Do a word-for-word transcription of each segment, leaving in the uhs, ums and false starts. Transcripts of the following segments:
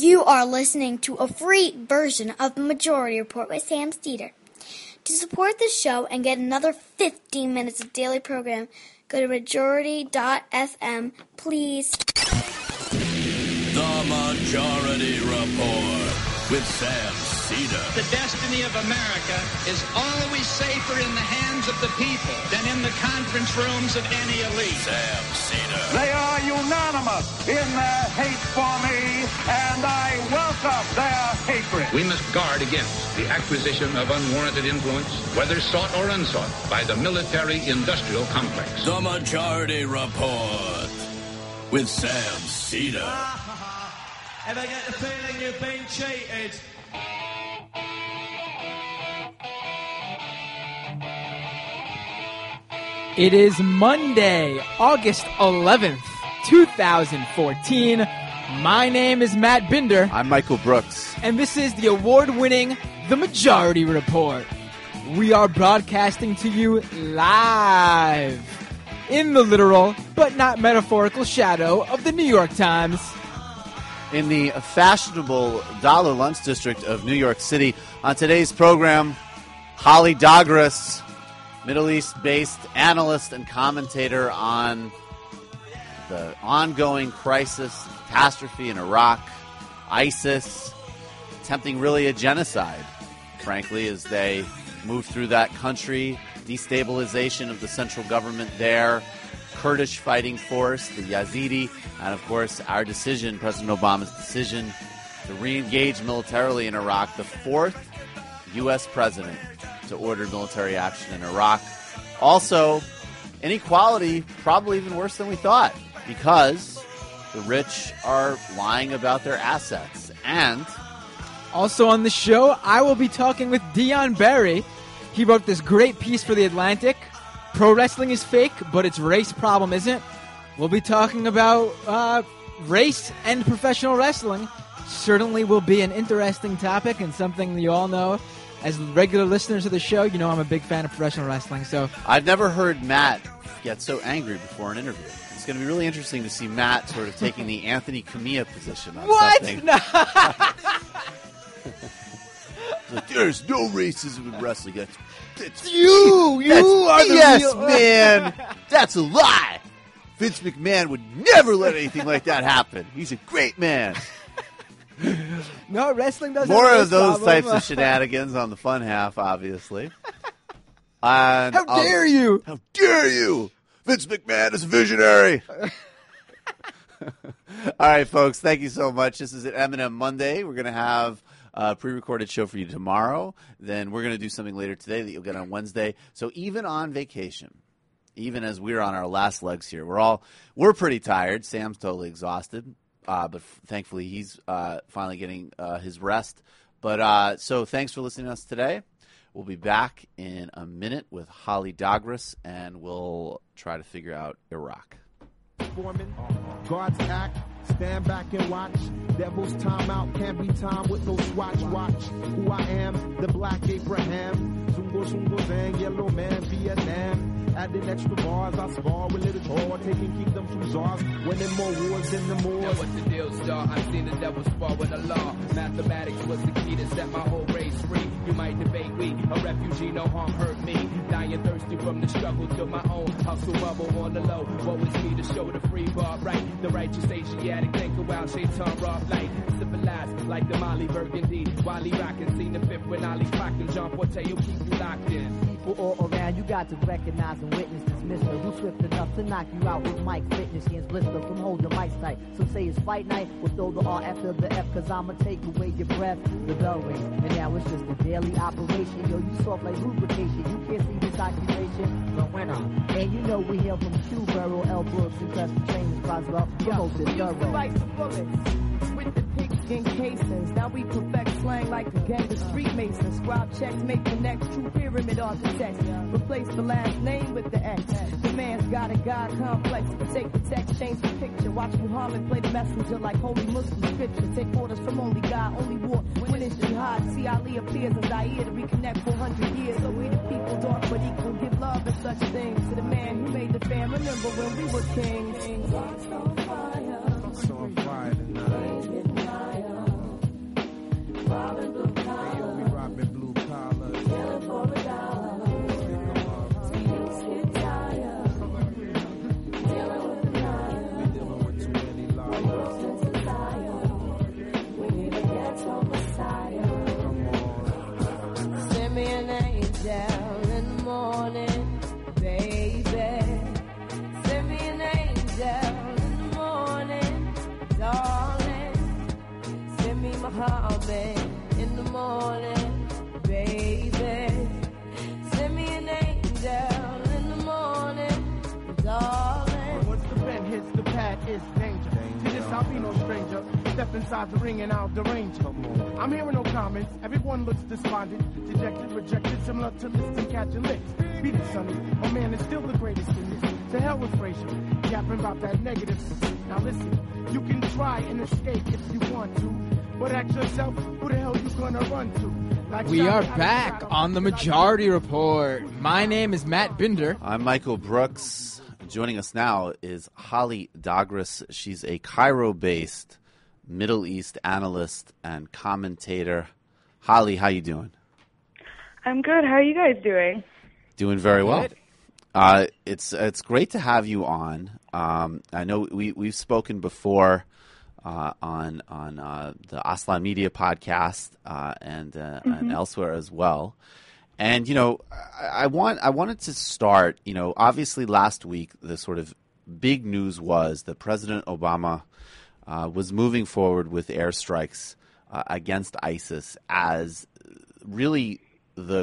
You are listening to a free version of the Majority Report with Sam Steeder. To support the show and get another fifteen minutes of daily program, go to majority dot f m, please. The Majority Report with Sam Steeder. The destiny of America is always safer in the hands of the people than in the conference rooms of any elite. Sam Steeder. They are unanimous in their hate for me, and I welcome their hatred. We must guard against the acquisition of unwarranted influence, whether sought or unsought, by the military-industrial complex. The Majority Report with Sam Steeder. Ever get the feeling you've been cheated? It is Monday, August eleventh, twenty fourteen. My name is Matt Binder. I'm Michael Brooks. And this is the award-winning The Majority Report. We are broadcasting to you live in the literal, but not metaphorical shadow of the New York Times. In the fashionable Dollar Lunch District of New York City. On today's program, Holly Dagres, Middle East-based analyst and commentator on the ongoing crisis, catastrophe in Iraq, ISIS, attempting really a genocide, frankly, as they move through that country, destabilization of the central government there, Kurdish fighting force, the Yazidi, and of course our decision, President Obama's decision to re-engage militarily in Iraq, the fourth U S president to order military action in Iraq. Also, inequality probably even worse than we thought, because the rich are lying about their assets. And also on the show, I will be talking with Dion Barry. He wrote this great piece for The Atlantic. Pro wrestling is fake, but its race problem isn't. We'll be talking about uh, race and professional wrestling. Certainly will be an interesting topic and something you all know. As regular listeners of the show, you know I'm a big fan of professional wrestling. So I've never heard Matt get so angry before an interview. It's going to be really interesting to see Matt sort of taking the Anthony Camilla position on what? something. No. Like, there's no racism in wrestling. That's, that's you, you that's are B S, the real man. That's a lie. Vince McMahon would never let anything like that happen. He's a great man. No, wrestling doesn't More have of this those problem. types of shenanigans on the fun half, obviously. And How I'll- dare you? How dare you? Vince McMahon is a visionary. All right, folks, thank you so much. This is an M and M Monday. We're going to have a pre-recorded show for you tomorrow. Then we're going to do something later today that you'll get on Wednesday. So even on vacation, even as we're on our last legs here, we're all we're pretty tired. Sam's totally exhausted, uh, but f- thankfully he's uh, finally getting uh, his rest. But uh, so thanks for listening to us today. We'll be back in a minute with Holly Dagres, and we'll try to figure out Iraq. Foreman, guards act, stand back and watch. Devil's timeout, can't be time with no swatch watch. Who I am, the black Abraham. Zungo, zungo, zang, yellow man, Vietnam. Adding extra bars, I spar with little tour, taking kingdom from czars. Winning more wars than the Moors. Now what's the deal, star? I've seen the devil spar with the law. Mathematics was the key to set my whole race free. You might debate we, a refugee, no harm hurt me. Dying thirsty from the struggle to my own hustle bubble on the low. Woe is me to show the free bar right. The righteous Asiatic, think a while, shaitan raw light. Civilized like the Molly Burgundy. Wiley rockin', seen the fifth when Ali's clockin'. John Porteo keep you locked in. People all around, you got to recognize and witness this mister who's swift enough to knock you out with Mike's fitness against blister from holding mics tight. Some say it's fight night, we'll throw the R after the F, cause I'ma take away your breath. The bell rings, and now it's just a daily operation. Yo, you soft like lubrication, you can't see this occupation. The winner. And you know we hail from Q, Burrow, L. Brooks, and Custom Trainers, Roswell, promoted thorough. With the pigskin casings, now we perfect slang like a gang of street masons. Scribe checks, make the next true pyramid architects. Replace the last name with the X. The man's got a God complex. Take the text, change the picture. Watch Muhammad play the messenger like holy Muslim scripture. Take orders from only God, only war. When it's jihad, see Ali appears in Zaire to reconnect for one hundred years. So we the people dark but equal, give love and such things to the man who made the fam. Remember when we were kings. Rocks on fire. Rocks on fire tonight. Muhammad in the morning, baby. Send me an angel in the morning, darling. Once the pen hits the pad, it's danger. To this, I'll be no stranger. Step inside the ring and I'll derange them. I'm hearing no comments. Everyone looks despondent, dejected, rejected, similar to listing catching licks. Beat it, sonny. Oh man, it's still the greatest in this. To hell with racial, yapping about that negative. Now listen, you can try and escape if you want to, but ask yourself, who the hell you gonna run to? Like We are back on the Majority Report. My name is Matt Binder. I'm Michael Brooks. Joining us now is Holly Dagres. She's a Cairo-based Middle East analyst and commentator. Holly, how you doing? I'm good. How are you guys doing? Doing very well. Uh, it's it's great to have you on. Um, I know we we've spoken before uh, on on uh, the Aslan Media podcast uh, and uh, Mm-hmm. and elsewhere as well. And you know, I, I want I wanted to start. You know, obviously last week the sort of big news was that President Obama uh, was moving forward with airstrikes uh, against ISIS as really the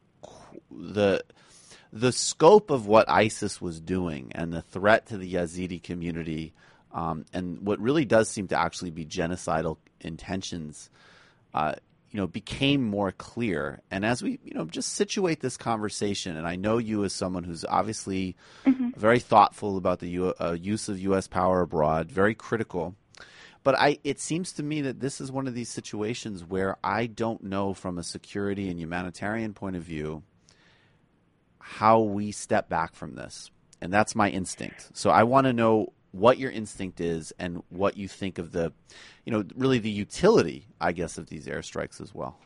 the the scope of what ISIS was doing and the threat to the Yazidi community, um, and what really does seem to actually be genocidal intentions, uh, you know, became more clear. And as we, you know, just situate this conversation, and I know you as someone who's obviously Mm-hmm. very thoughtful about the U- uh, use of U S power abroad, very critical. But I, it seems to me that this is one of these situations where I don't know from a security and humanitarian point of view how we step back from this. And that's my instinct. So I want to know what your instinct is and what you think of the, you know, really the utility, I guess, of these airstrikes as well.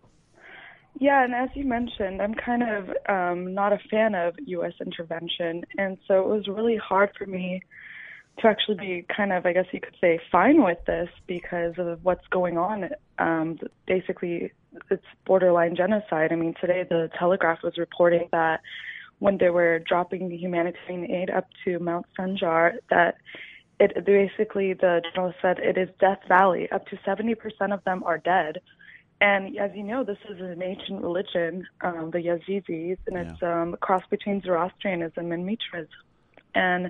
Yeah, and as you mentioned, I'm kind of um, not a fan of U S intervention, and so it was really hard for me to actually be kind of, I guess you could say, fine with this because of what's going on. Um, basically, it's borderline genocide. I mean, today the Telegraph was reporting that when they were dropping the humanitarian aid up to Mount Sinjar, that it basically, the journalist said, it is Death Valley. Up to seventy percent of them are dead. And as you know, this is an ancient religion, um, the Yazidis, and it's um, a cross between Zoroastrianism and Mitrism. And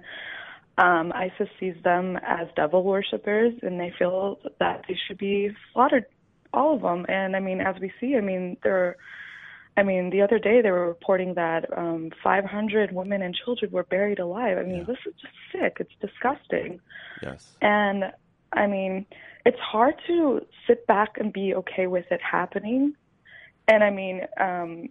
um, ISIS sees them as devil worshippers, and they feel that they should be slaughtered, all of them. And I mean, as we see, I mean, there, I mean, the other day they were reporting that um, five hundred women and children were buried alive. I mean, this is just sick. It's disgusting. Yes. And I mean, it's hard to sit back and be okay with it happening. And I mean, um,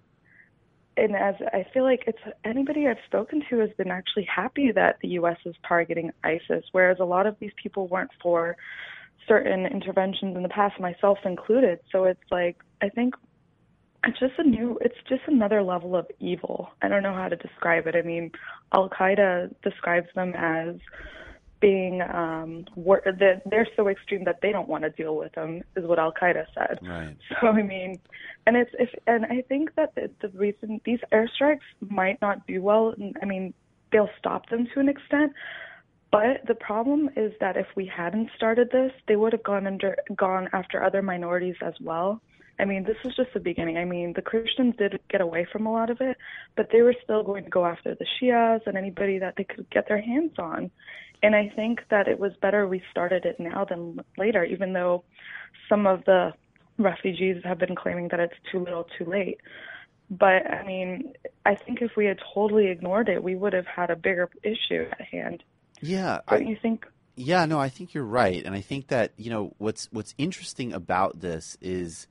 and as I feel like it's anybody I've spoken to has been actually happy that the U S is targeting ISIS, whereas a lot of these people weren't for certain interventions in the past, myself included. So it's like, I think it's just a new, it's just another level of evil. I don't know how to describe it. I mean, Al-Qaeda describes them as being, um, wor- that they're so extreme that they don't want to deal with them, is what Al-Qaeda said. Right. So, I mean, and it's, if, and I think that the, the reason these airstrikes might not do well, and, I mean, they'll stop them to an extent, but the problem is that if we hadn't started this, they would have gone under, gone after other minorities as well. I mean, this is just the beginning. I mean, the Christians did get away from a lot of it, but they were still going to go after the Shias and anybody that they could get their hands on. And I think that it was better we started it now than later, even though some of the refugees have been claiming that it's too little too late. But, I mean, I think if we had totally ignored it, we would have had a bigger issue at hand. Yeah. Don't I, you think? Yeah, no, I think you're right. And I think that, you know, what's what's interesting about this is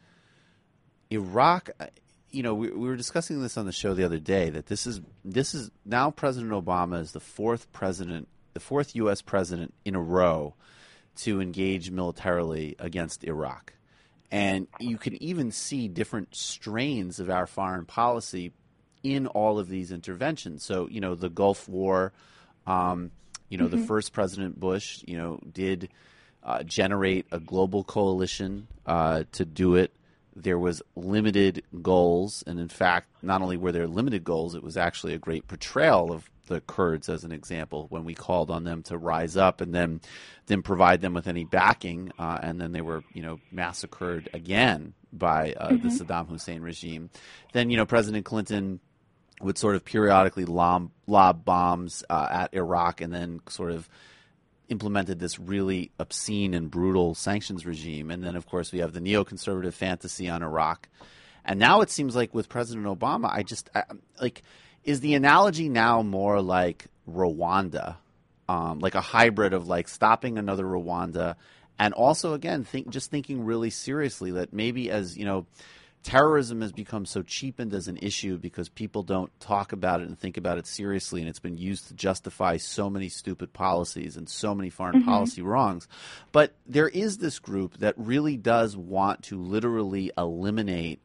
Iraq, you know, we, we were discussing this on the show the other day, that this is this is now President Obama is the fourth president, the fourth U S president in a row to engage militarily against Iraq. And you can even see different strains of our foreign policy in all of these interventions. So, you know, the Gulf War, um, you know, mm-hmm. the first President Bush, you know, did uh, generate a global coalition uh, to do it. there was limited goals, and in fact, not only were there limited goals, it was actually a great portrayal of the Kurds as an example when we called on them to rise up and then didn't provide them with any backing, uh, and then they were, you know, massacred again by uh, mm-hmm. the Saddam Hussein regime. Then, you know, President Clinton would sort of periodically lob, lob bombs uh, at Iraq and then sort of implemented this really obscene and brutal sanctions regime. And then, of course, we have the neoconservative fantasy on Iraq. And now it seems like with President Obama, I just I, like is the analogy now more like Rwanda, um, like a hybrid of like stopping another Rwanda, and also again think just thinking really seriously that maybe as you know. Terrorism has become so cheapened as an issue because people don't talk about it and think about it seriously, and it's been used to justify so many stupid policies and so mmany foreign mm-hmm. policy wrongs. But there is this group that really does want to literally eliminate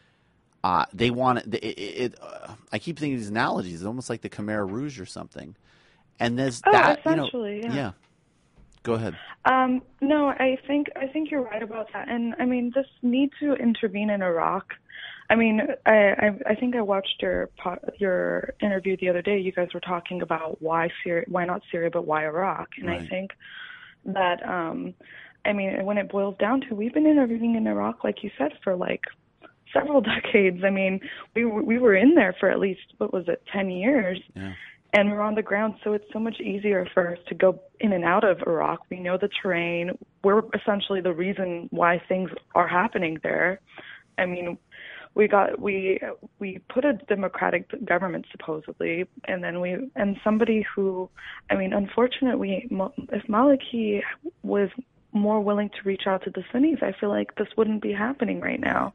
uh, they want it, it, it uh, I keep thinking of these analogies. It's almost like the Khmer Rouge or something. And there's oh, that, essentially, you know, yeah. yeah. Go ahead. Um, no, I think I think you're right about that. And I mean, this need to intervene in Iraq. I mean, I I, I think I watched your your interview the other day. You guys were talking about why Syria, why not Syria, but why Iraq. And right. I think that um, I mean, when it boils down to, we've been intervening in Iraq, like you said, for like several decades. I mean, we we were in there for at least what was it, ten years. Yeah. And we're on the ground, so it's so much easier for us to go in and out of Iraq. We know the terrain. We're essentially the reason why things are happening there. I mean, we got we we put a democratic government supposedly, and then we and somebody who, I mean, unfortunately, if Maliki was more willing to reach out to the Sunnis, I feel like this wouldn't be happening right now.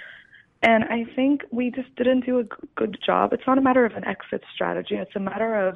And I think we just didn't do a good job. It's not a matter of an exit strategy. It's a matter of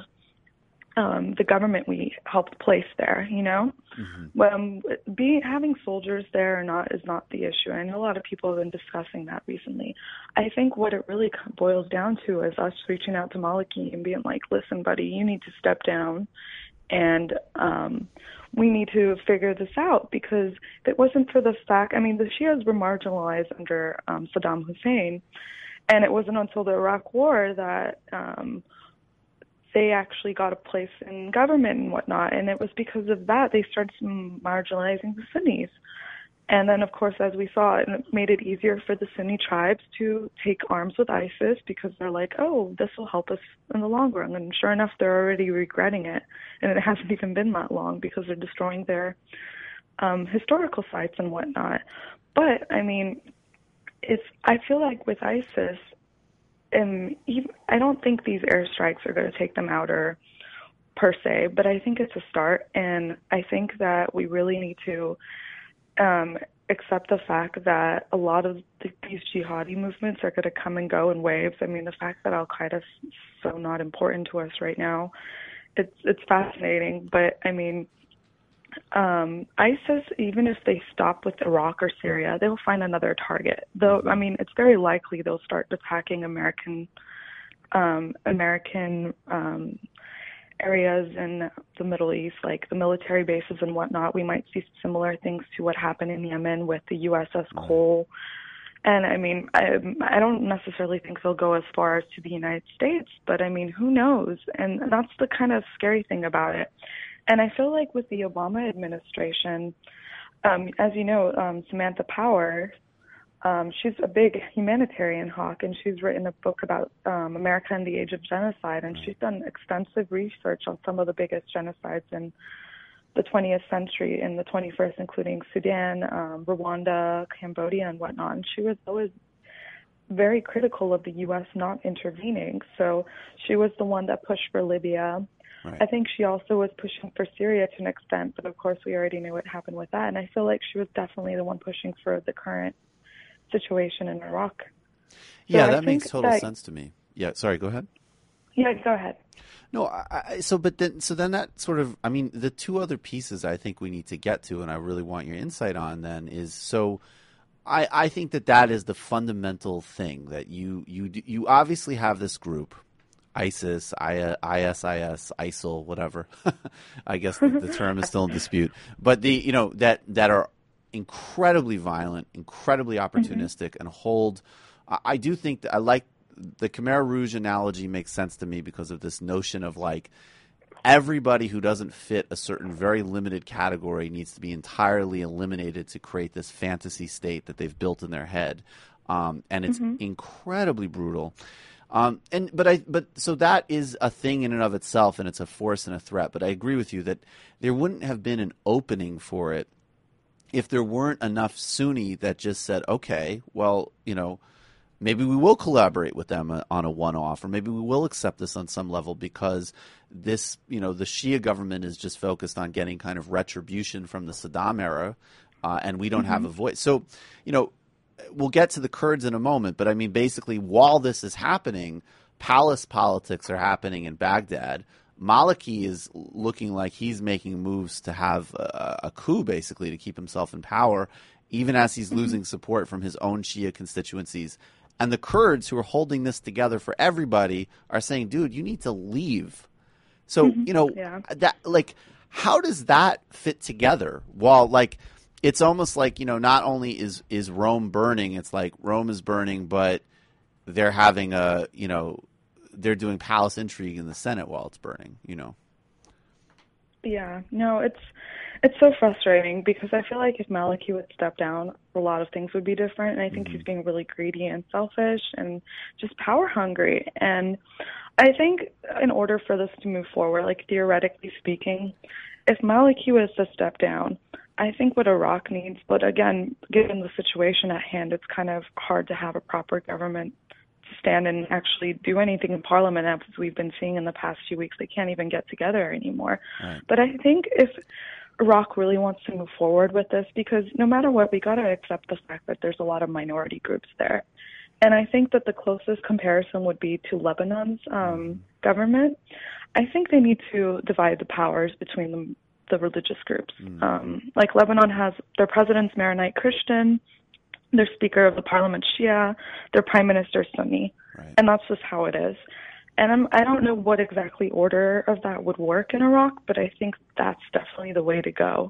um, the government we helped place there, you know? Mm-hmm. Um, being, having soldiers there or not is not the issue. I know a lot of people have been discussing that recently. I think what it really boils down to is us reaching out to Maliki and being like, listen, buddy, you need to step down. And um, we need to figure this out, because if it wasn't for the fact, I mean, the Shias were marginalized under um, Saddam Hussein, and it wasn't until the Iraq War that um, they actually got a place in government and whatnot, and it was because of that they started marginalizing the Sunnis. And then, of course, as we saw, it made it easier for the Sunni tribes to take arms with ISIS, because they're like, oh, this will help us in the long run. And sure enough, they're already regretting it. And it hasn't even been that long, because they're destroying their um, historical sites and whatnot. But, I mean, it's. I feel like with ISIS, um, even, I don't think these airstrikes are going to take them out or per se, but I think it's a start. And I think that we really need to Um, accept the fact that a lot of the, these jihadi movements are going to come and go in waves. I mean, the fact that Al-Qaeda is so not important to us right now, it's it's fascinating. But, I mean, um, ISIS, even if they stop with Iraq or Syria, they'll find another target. Though, I mean, it's very likely they'll start attacking American um, American um areas in the Middle East, like the military bases and whatnot. We might see similar things to what happened in Yemen with the U S S Cole. And I mean, I, I don't necessarily think they'll go as far as to the United States, but I mean, who knows? And that's the kind of scary thing about it. And I feel like with the Obama administration, um, as you know, um, Samantha Power, Um, she's a big humanitarian hawk, and she's written a book about um, America and the Age of Genocide, and she's done extensive research on some of the biggest genocides in the twentieth century, in the twenty-first, including Sudan, um, Rwanda, Cambodia, and whatnot. And she was always very critical of the U S not intervening. So she was the one that pushed for Libya. Right. I think she also was pushing for Syria to an extent, but of course we already knew what happened with that. And I feel like she was definitely the one pushing for the current situation in Iraq. So yeah, I that makes total that, sense to me. Yeah, sorry, go ahead. Yeah, go ahead. No, I, I, so but then so then that sort of, I mean, the two other pieces I think we need to get to, and I really want your insight on then, is so I, I think that that is the fundamental thing that you you you obviously have this group, ISIS, I S I S, ISIL, whatever. I guess the, the term is still in dispute, but the you know that that are incredibly violent, incredibly opportunistic, mm-hmm. and hold. I, I do think that I like the Khmer Rouge analogy makes sense to me because of this notion of like everybody who doesn't fit a certain very limited category needs to be entirely eliminated to create this fantasy state that they've built in their head. Um, and it's mm-hmm. incredibly brutal. Um, and but I but so that is a thing in and of itself, and it's a force and a threat. But I agree with you that there wouldn't have been an opening for it if there weren't enough Sunni that just said, okay, well, you know, maybe we will collaborate with them on a one-off, or maybe we will accept this on some level because this, you know, the Shia government is just focused on getting kind of retribution from the Saddam era, uh, and we don't mm-hmm. have a voice. So, you know. We'll get to the Kurds in a moment, but I mean, basically, while this is happening, palace politics are happening in Baghdad. Maliki is looking like he's making moves to have a, a coup, basically, to keep himself in power, even as he's mm-hmm. losing support from his own Shia constituencies. And the Kurds, who are holding this together for everybody, are saying, dude, you need to leave. So, mm-hmm. you know, yeah. that like, how does that fit together? While, like, it's almost like, you know, not only is, is Rome burning, it's like Rome is burning, but they're having a, you know, they're doing palace intrigue in the Senate while it's burning, you know. Yeah, no, it's it's so frustrating because I feel like if Maliki would step down, a lot of things would be different. And I think mm-hmm. he's being really greedy and selfish and just power hungry. And I think in order for this to move forward, like theoretically speaking, if Maliki was to step down, I think what Iraq needs, but again, given the situation at hand, it's kind of hard to have a proper government to stand and actually do anything in parliament, as we've been seeing in the past few weeks. They can't even get together anymore. Right. But I think if Iraq really wants to move forward with this, because no matter what, we got to accept the fact that there's a lot of minority groups there. And I think that the closest comparison would be to Lebanon's um, government. I think they need to divide the powers between them. The religious groups. Mm. Um, like Lebanon has their president's Maronite Christian, their speaker of the parliament Shia, their prime minister Sunni. Right. And that's just how it is. And I'm, I don't know what exactly order of that would work in Iraq, but I think that's definitely the way to go.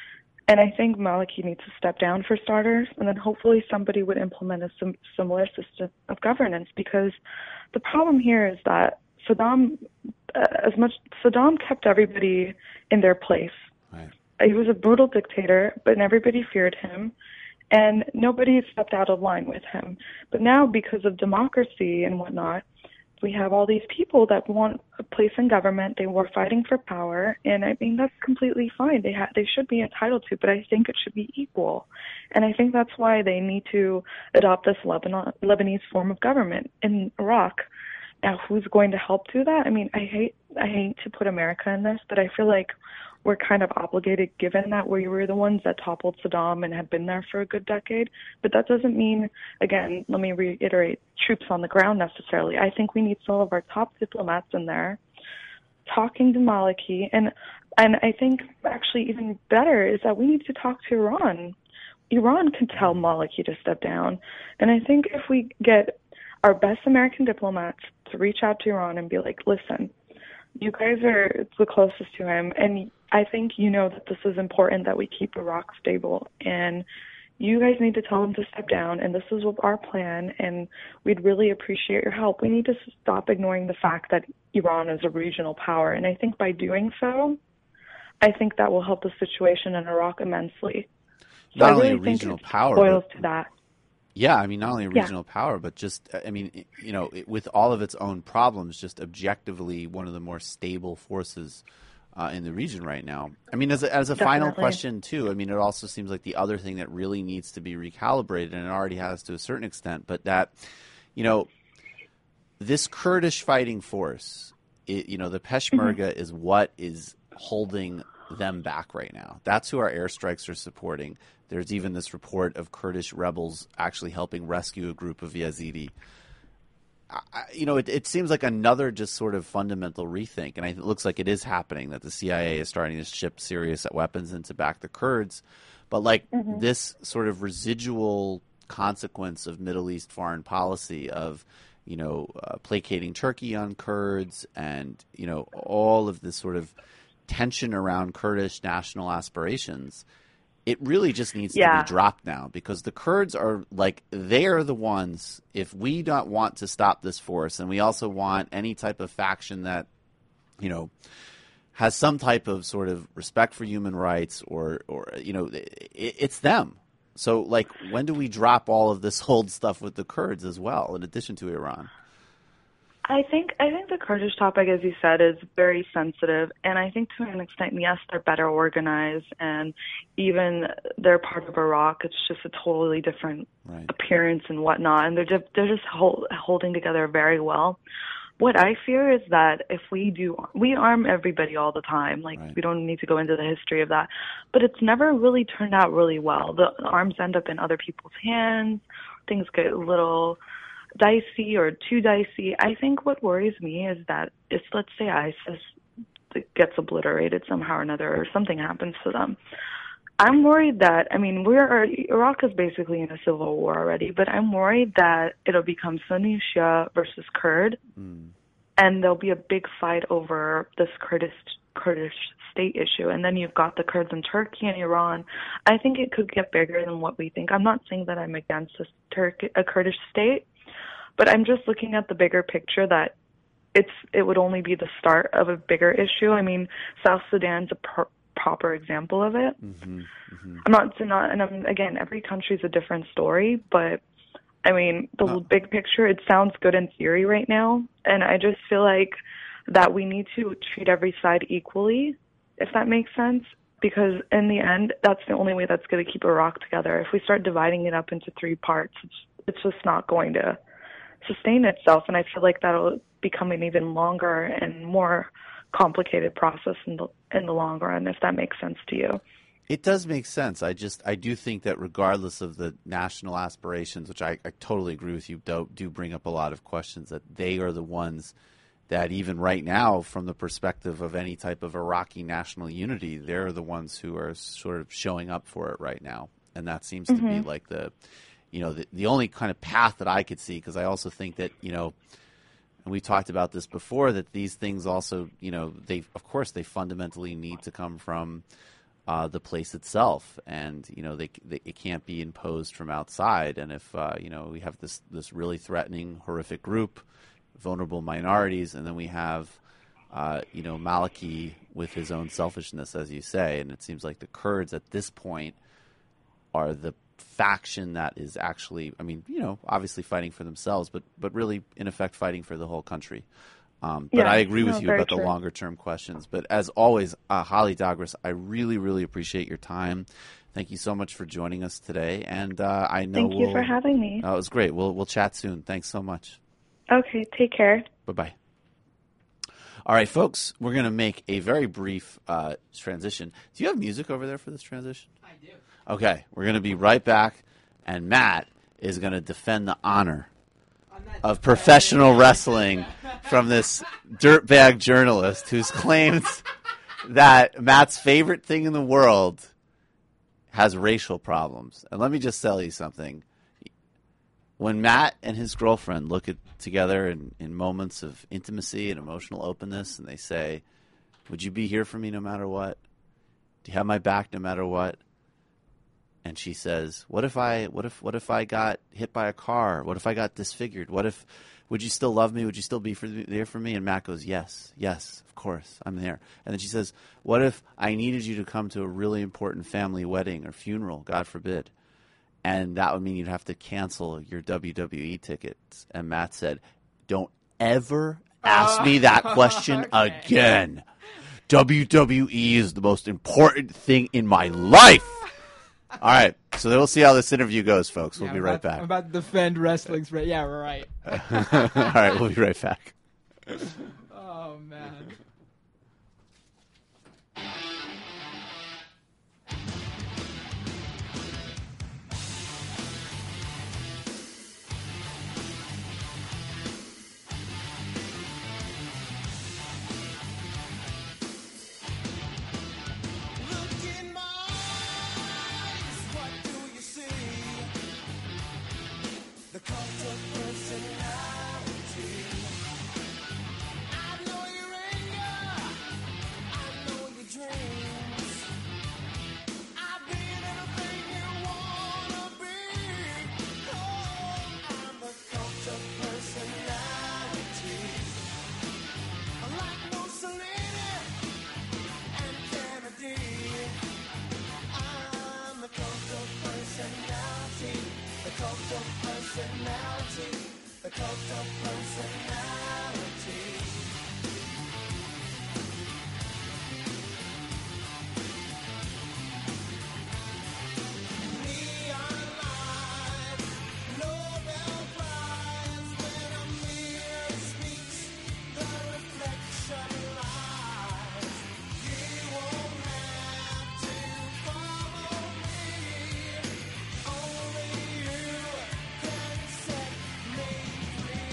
And I think Maliki needs to step down for starters, and then hopefully somebody would implement a sim- similar system of governance, because the problem here is that Saddam, uh, as much Saddam kept everybody in their place. Right. He was a brutal dictator, but everybody feared him, and nobody stepped out of line with him. But now, because of democracy and whatnot, we have all these people that want a place in government. They were fighting for power, and I mean that's completely fine. They ha- they should be entitled to, but I think it should be equal. And I think that's why they need to adopt this Lebanon, Lebanese form of government in Iraq. Now, who's going to help do that? I mean, I hate I hate to put America in this, but I feel like we're kind of obligated, given that we were the ones that toppled Saddam and have been there for a good decade. But that doesn't mean, again, let me reiterate, troops on the ground necessarily. I think we need some of our top diplomats in there talking to Maliki. And, and I think actually even better is that we need to talk to Iran. Iran can tell Maliki to step down. And I think if we get our best American diplomats to reach out to Iran and be like, listen, you guys are the closest to him, and I think you know that this is important that we keep Iraq stable, and you guys need to tell him to step down, and this is our plan, and we'd really appreciate your help. We need to stop ignoring the fact that Iran is a regional power, and I think by doing so, I think that will help the situation in Iraq immensely. So Not I really only a think regional it power, boils but- to that. Yeah, I mean, not only a Yeah. regional power, but just, I mean, you know, it, with all of its own problems, just objectively one of the more stable forces uh, in the region right now. I mean, as a, as a final Definitely. question, too, I mean, it also seems like the other thing that really needs to be recalibrated, and it already has to a certain extent, but that, you know, this Kurdish fighting force, it, you know, the Peshmerga Mm-hmm. is what is holding them back right now. That's who our airstrikes are supporting. There's even this report of Kurdish rebels actually helping rescue a group of Yazidi. I, you know, it, it seems like another just sort of fundamental rethink, and it looks like it is happening, that the C I A is starting to ship serious weapons in to back the Kurds. But like Mhm. this sort of residual consequence of Middle East foreign policy of, you know, uh, placating Turkey on Kurds and, you know, all of this sort of tension around Kurdish national aspirations, it really just needs Yeah. to be dropped now, because the Kurds are like, they are the ones, if we don't want to stop this force, and we also want any type of faction that, you know, has some type of sort of respect for human rights, or, or you know, it, it's them. So, like, when do we drop all of this old stuff with the Kurds as well, in addition to Iran? I think I think the Kurdish topic, as you said, is very sensitive, and I think to an extent, yes, they're better organized, and even they're part of Iraq. It's just a totally different right. appearance and whatnot, and they're just, they're just hold, holding together very well. What I fear is that if we do, we arm everybody all the time. Like, right. we don't need to go into the history of that, but it's never really turned out really well. The arms end up in other people's hands. Things get a little dicey or too dicey. I think what worries me is that if, let's say, ISIS gets obliterated somehow or another, or something happens to them, I'm worried that, I mean, we're Iraq is basically in a civil war already, but I'm worried that it'll become Sunni Shia versus Kurd, mm. and there'll be a big fight over this Kurdish Kurdish state issue, and then you've got the Kurds in Turkey and Iran. I think it could get bigger than what we think. I'm not saying that I'm against a, Turk, a Kurdish state, but I'm just looking at the bigger picture that it's it would only be the start of a bigger issue. I mean, South Sudan's a per, proper example of it. Mm-hmm, mm-hmm. I'm not, not, and I'm, again, every country's a different story, but I mean, the uh, big picture, it sounds good in theory right now, and I just feel like that we need to treat every side equally, if that makes sense, because in the end, that's the only way that's going to keep Iraq together. If we start dividing it up into three parts, it's, it's just not going to sustain itself, and I feel like that'll become an even longer and more complicated process in the in the long run, if that makes sense to you. It does make sense. I just I do think that regardless of the national aspirations, which I, I totally agree with you, do, do bring up a lot of questions, that they are the ones that even right now, from the perspective of any type of Iraqi national unity, they're the ones who are sort of showing up for it right now, and that seems mm-hmm. to be like the you know, the, the only kind of path that I could see, because I also think that, you know, and we talked about this before, that these things also, you know, they, of course, they fundamentally need to come from uh, the place itself. And, you know, they, they it can't be imposed from outside. And if, uh, you know, we have this, this really threatening, horrific group, vulnerable minorities, and then we have, uh, you know, Maliki with his own selfishness, as you say. And it seems like the Kurds at this point are the faction that is actually, I mean, you know, obviously fighting for themselves, but but really, in effect, fighting for the whole country. Um, but yeah, I agree with no, you about true. the longer term questions. But as always, uh, Holly Dagres, I really, really appreciate your time. Thank you so much for joining us today. And uh, I know Thank you we'll, for having me. Oh, it was great. We'll we'll chat soon. Thanks so much. Okay, take care. Bye bye. All right, folks, we're going to make a very brief uh, transition. Do you have music over there for this transition? I do. Okay, we're going to be right back, and Matt is going to defend the honor of professional wrestling from this dirtbag journalist who's claimed that Matt's favorite thing in the world has racial problems. And let me just tell you something. When Matt and his girlfriend look at together in, in moments of intimacy and emotional openness, and they say, "Would you be here for me no matter what? Do you have my back no matter what?" And she says, "What if I what if what if I got hit by a car? What if I got disfigured? What if would you still love me? Would you still be for, there for me?" And Matt goes, "Yes, yes, of course, I'm there." And then she says, "What if I needed you to come to a really important family wedding or funeral, God forbid? And that would mean you'd have to cancel your W W E tickets." And Matt said, "Don't ever ask me that question okay. again. W W E is the most important thing in my life." All right, so we'll see how this interview goes, folks. We'll yeah, be I'm right about, back. I'm about to defend wrestling's right. Yeah, we're right. All right, we'll be right back. Oh, man. cult of personality. The cult of personality. Neon lights, Nobel Prize. When a mirror speaks, the reflection lies. You won't have to follow me. Only you can set me free.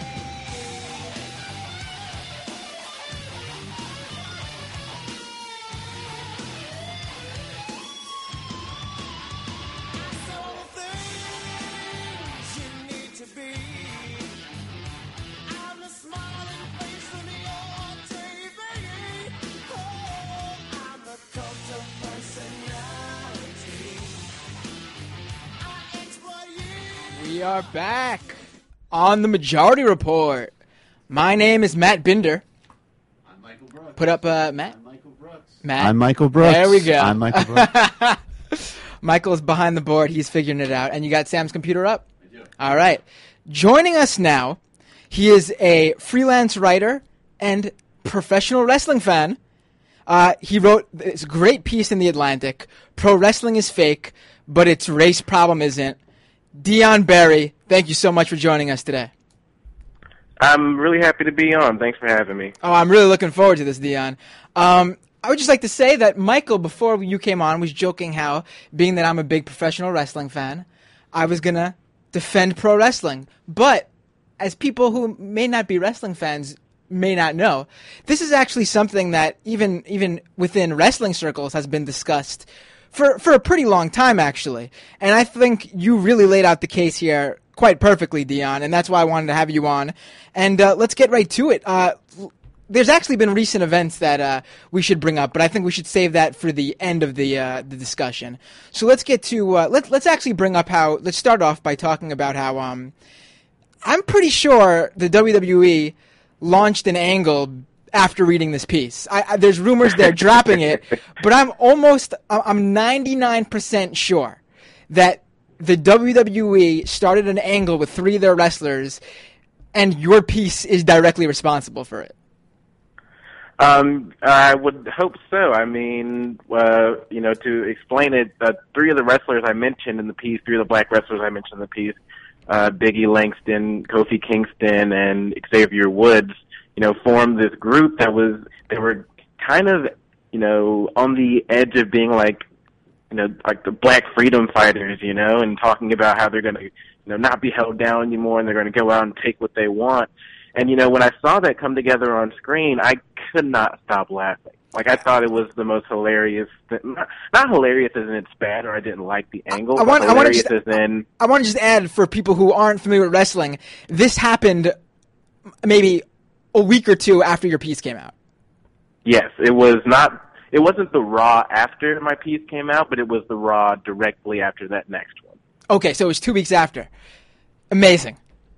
So the things you need to be. I'm the smiling face on your T V. Oh, I'm the cult of personality. I exploit you. We are back on the Majority Report. My name is Matt Binder. I'm Michael Brooks. Put up, uh, Matt. I'm Michael Brooks. Matt. I'm Michael Brooks. There we go. I'm Michael Brooks. Michael's behind the board. He's figuring it out. And you got Sam's computer up? I do. All right. Joining us now, he is a freelance writer and professional wrestling fan. Uh, he wrote this great piece in The Atlantic, Pro Wrestling is Fake, but its race problem isn't. Dion Barry, thank you so much for joining us today. I'm really happy to be on. Thanks for having me. Oh, I'm really looking forward to this, Dion. Um, I would just like to say that Michael, before you came on, was joking how, being that I'm a big professional wrestling fan, I was going to defend pro wrestling. But as people who may not be wrestling fans may not know, this is actually something that even even within wrestling circles has been discussed for, for a pretty long time, actually. And I think you really laid out the case here quite perfectly, Dion, and that's why I wanted to have you on. And uh, let's get right to it. Uh, there's actually been recent events that uh, we should bring up, but I think we should save that for the end of the uh, the discussion. So let's get to uh, let's let's actually bring up how. Let's start off by talking about how um, I'm pretty sure the W W E launched an angle after reading this piece. I, I, there's rumors they're dropping it, but I'm almost I'm ninety-nine percent sure that the W W E started an angle with three of their wrestlers, and your piece is directly responsible for it. Um, I would hope so. I mean, uh, you know, to explain it, uh, three of the wrestlers I mentioned in the piece, three of the black wrestlers I mentioned in the piece, uh, Biggie Langston, Kofi Kingston, and Xavier Woods, you know, formed this group that was, they were kind of, you know, on the edge of being like, you know, like the black freedom fighters, you know, and talking about how they're going to, you know, not be held down anymore and they're going to go out and take what they want. And, you know, when I saw that come together on screen, I could not stop laughing. Like, I thought it was the most hilarious, th- not, not hilarious as in it's bad or I didn't like the angle, I want, but I want hilarious to just, as in... I want to just add, for people who aren't familiar with wrestling, this happened maybe a week or two after your piece came out. Yes, it was not... It wasn't the Raw after my piece came out, but it was the Raw directly after that next one. Okay, so it was two weeks after. Amazing.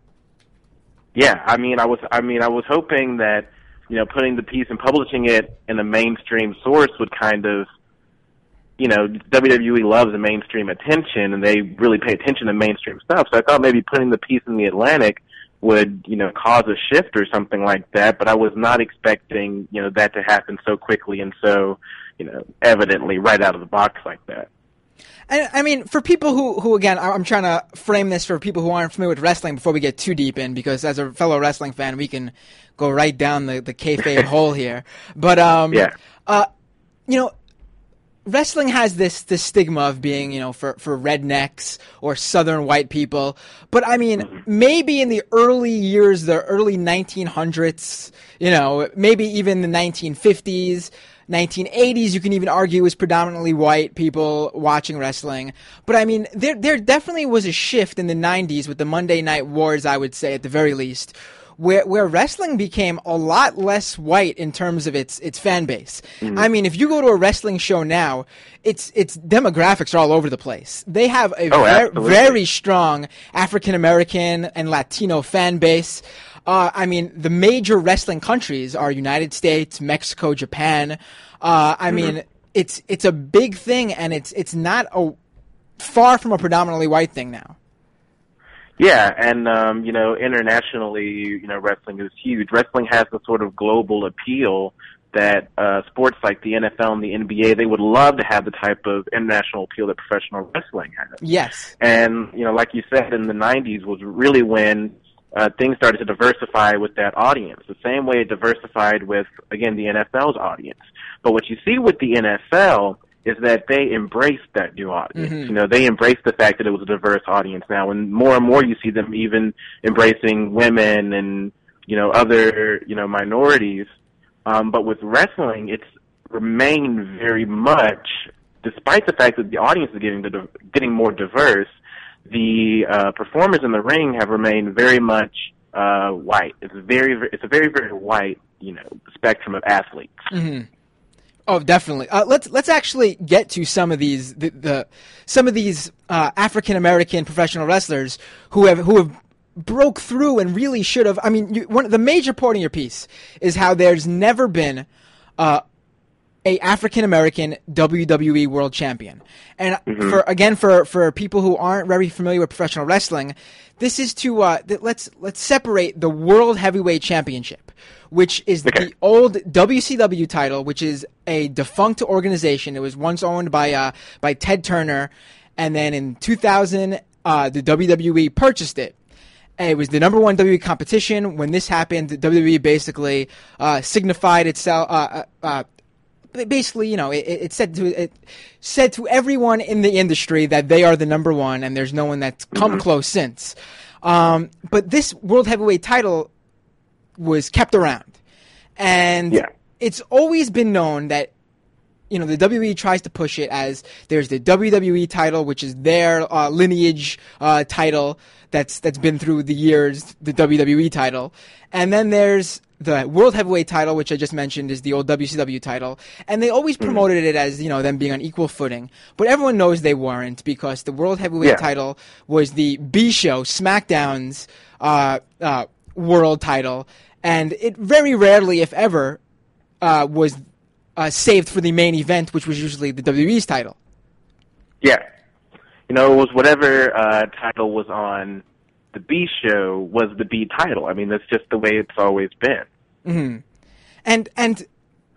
Yeah, I mean, I was, I mean, I was hoping that, you know, putting the piece and publishing it in a mainstream source would kind of, you know, W W E loves the mainstream attention, and they really pay attention to mainstream stuff. So I thought maybe putting the piece in the Atlantic would, you know, cause a shift or something like that. But I was not expecting, you know, that to happen so quickly and so, you know, evidently right out of the box like that. And I mean, for people who, who again, I'm trying to frame this for people who aren't familiar with wrestling before we get too deep in, because as a fellow wrestling fan, we can go right down the, the kayfabe hole here. But, um, yeah. uh, you know, wrestling has this, this stigma of being, you know, for, for rednecks or southern white people. But I mean, mm-hmm. maybe in the early years, the early nineteen hundreds, you know, maybe even the nineteen fifties, nineteen eighties, you can even argue was predominantly white people watching wrestling. But I mean, there there definitely was a shift in the nineties with the Monday Night Wars, I would say, at the very least, where where wrestling became a lot less white in terms of its its fan base. Mm-hmm. I mean, if you go to a wrestling show now, its its demographics are all over the place. They have a oh, ver- very strong African American and Latino fan base. Uh, I mean, the major wrestling countries are United States, Mexico, Japan. Uh, I mm-hmm. mean, it's it's a big thing, and it's it's not a far from a predominantly white thing now. Yeah, and um, you know, internationally, you know, wrestling is huge. Wrestling has the sort of global appeal that uh, sports like the N F L and the N B A, they would love to have the type of international appeal that professional wrestling has. Yes. And, you know, like you said, in the nineties was really when uh, things started to diversify with that audience, the same way it diversified with, again, the N F L's audience. But what you see with the N F L is that they embraced that new audience. Mm-hmm. You know, they embraced the fact that it was a diverse audience now, and more and more you see them even embracing women and, you know, other, you know, minorities. Um, but with wrestling, it's remained very much, despite the fact that the audience is getting the, getting more diverse, the uh, performers in the ring have remained very much uh, white. It's very, it's a very, very white, you know, spectrum of athletes. Mm-hmm. Oh, definitely. Uh, let's let's actually get to some of these the, the some of these uh, African American professional wrestlers who have who have broke through and really should have. I mean, you, one the major point of your piece is how there's never been uh, a African American W W E World Champion, and Mm-hmm. for again for for people who aren't very familiar with professional wrestling, this is to uh, th- let's let's separate the World Heavyweight Championship, which is Okay. the old W C W title, which is a defunct organization. It was once owned by uh, by Ted Turner, and then in two thousand, uh, the W W E purchased it. It was the number one W W E competition. When this happened, the W W E basically uh, signified itself. Uh, uh, basically, you know, it, it said to it said to everyone in the industry that they are the number one, and there's no one that's come Mm-hmm. close since. Um, but this World Heavyweight title was kept around, and Yeah. it's always been known that, you know, the W W E tries to push it as there's the W W E title, which is their uh, lineage uh, title that's that's been through the years, the W W E title, and then there's the World Heavyweight title, which I just mentioned is the old W C W title, and they always promoted it as, you know, them being on equal footing, but everyone knows they weren't, because the World Heavyweight Yeah. title was the B Show, SmackDown's uh, uh, world title, and it very rarely, if ever, uh, was uh, saved for the main event, which was usually the W W E's title. Yeah. You know, it was whatever uh, title was on the B show was the B title. I mean, that's just the way it's always been. Mm-hmm. And and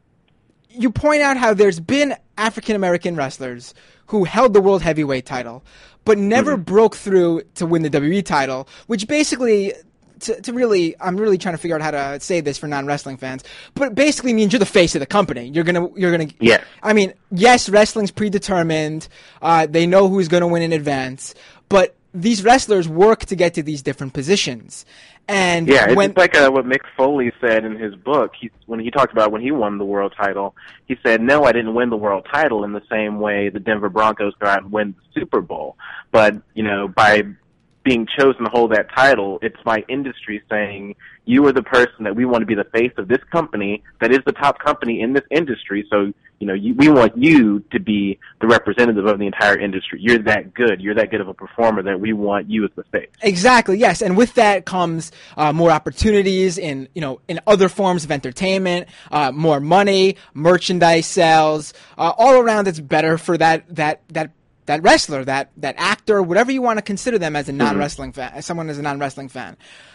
you point out how there's been African American wrestlers who held the World Heavyweight title, but never Mm-hmm. broke through to win the W W E title, which basically, to, to really, I'm really trying to figure out how to say this for non-wrestling fans, but it basically means you're the face of the company. You're gonna, you're gonna. Yeah. I mean, yes, wrestling's predetermined. Uh, they know who's gonna win in advance, but these wrestlers work to get to these different positions. And Yeah, it's when, just like uh, what Mick Foley said in his book. He, when he talked about when he won the world title, he said, "No, I didn't win the world title in the same way the Denver Broncos go out and win the Super Bowl. But, you know, by being chosen to hold that title, it's my industry saying, you are the person that we want to be the face of this company that is the top company in this industry. So, you know, you, we want you to be the representative of the entire industry. You're that good. You're that good of a performer that we want you as the face." Exactly, yes, and with that comes uh, more opportunities in, you know, in other forms of entertainment, uh, more money, merchandise sales, uh, all around. It's better for that that that that wrestler, that that actor, whatever you want to consider them as a non-wrestling fan, as someone as a non-wrestling fan.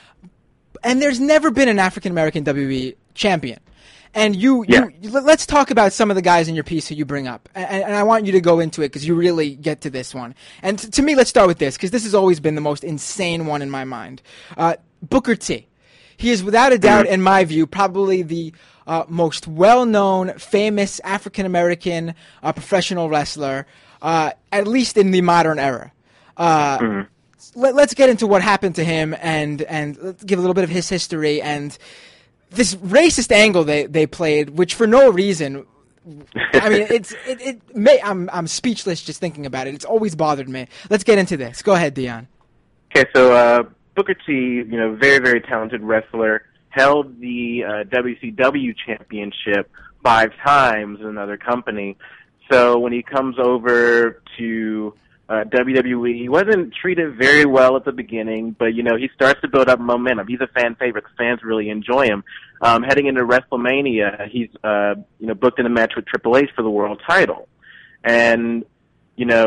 And there's never been an African American W W E champion. And you, Yeah. you, let- let's talk about some of the guys in your piece who you bring up. And, and I want you to go into it because you really get to this one. And t- to me, let's start with this because this has always been the most insane one in my mind. Uh, Booker T. He is without a doubt, in my view, probably the uh, most well-known, famous African American uh, professional wrestler, uh, at least in the modern era. Uh, let, let's get into what happened to him and and let's give a little bit of his history and this racist angle they, they played, which for no reason. I mean, it's it, it may I'm I'm speechless just thinking about it. It's always bothered me. Let's get into this. Go ahead, Dion. Okay, so uh, Booker T, you know, very, very talented wrestler, held the uh, W C W championship five times in another company. So when he comes over to uh, W W E, he wasn't treated very well at the beginning, but, you know, he starts to build up momentum. He's a fan favorite. The fans really enjoy him. Um, heading into WrestleMania, he's, uh, you know, booked in a match with Triple H for the world title. And, you know,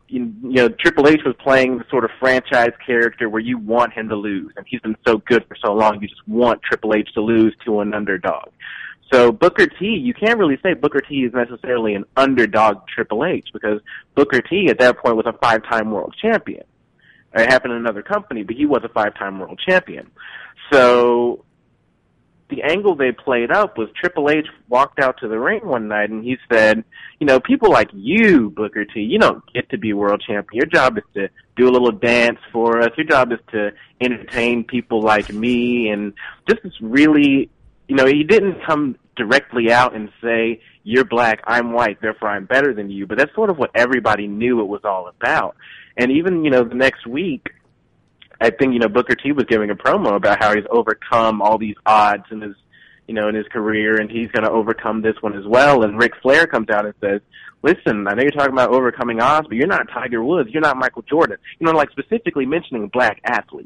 you know, Triple H was playing the sort of franchise character where you want him to lose, and he's been so good for so long, you just want Triple H to lose to an underdog. So Booker T, you can't really say Booker T is necessarily an underdog Triple H, because Booker T at that point was a five-time world champion. It happened in another company, but he was a five-time world champion. So the angle they played up was Triple H walked out to the ring one night and he said, you know, people like you, Booker T, you don't get to be world champion. Your job is to do a little dance for us. Your job is to entertain people like me. And just this really, you know, he didn't come directly out and say, you're black, I'm white, therefore I'm better than you. But that's sort of what everybody knew it was all about. And even, you know, the next week, I think, you know, Booker T was giving a promo about how he's overcome all these odds in his, you know, in his career, and he's going to overcome this one as well. And Ric Flair comes out and says, listen, I know you're talking about overcoming odds, but you're not Tiger Woods, you're not Michael Jordan. You know, like specifically mentioning black athletes.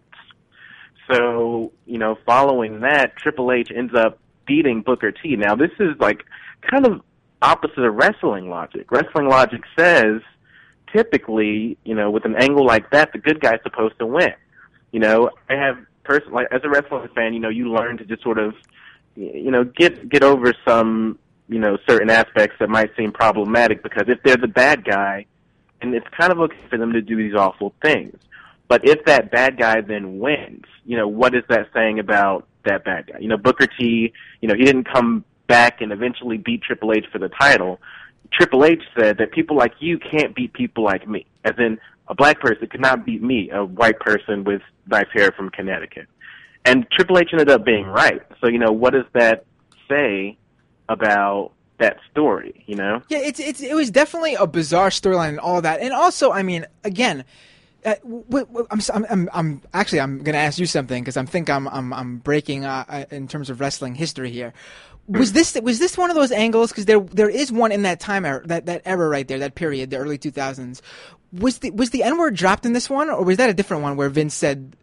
So, you know, following that, Triple H ends up beating Booker T. Now, this is like kind of opposite of wrestling logic. Wrestling logic says, typically, you know, with an angle like that, the good guy's supposed to win. You know, I have personally, as a wrestling fan, you know, you learn to just sort of, you know, get get over some, you know, certain aspects that might seem problematic, because if they're the bad guy, and it's kind of okay for them to do these awful things. But if that bad guy then wins, you know, what is that saying about that bad guy? You know, Booker T, you know, he didn't come back and eventually beat Triple H for the title. Triple H said that people like you can't beat people like me, as in a black person could not beat me, a white person with nice hair from Connecticut. And Triple H ended up being right. So, you know, what does that say about that story, you know? Yeah, it's it's it was definitely a bizarre storyline and all that. And also, I mean, again, uh, w- w- I'm, I'm I'm I'm actually I'm going to ask you something, because I think I'm I'm I'm breaking uh, in terms of wrestling history here. Was this was this one of those angles? Because there there is one in that time era, that that era right there, that period, the early two thousands. Was the was the N word dropped in this one, or was that a different one where Vince said?